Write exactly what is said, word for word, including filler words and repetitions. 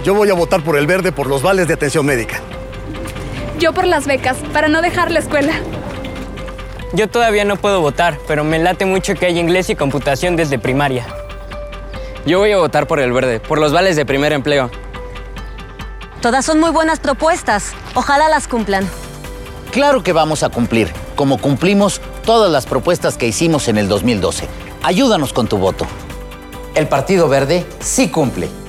Yo voy a votar por el verde por los vales de atención médica. Yo por las becas, para no dejar la escuela. Yo todavía no puedo votar, pero me late mucho que haya inglés y computación desde primaria. Yo voy a votar por el verde, por los vales de primer empleo. Todas son muy buenas propuestas. Ojalá las cumplan. Claro que vamos a cumplir, como cumplimos todas las propuestas que hicimos en el dos mil doce. Ayúdanos con tu voto. El Partido Verde sí cumple.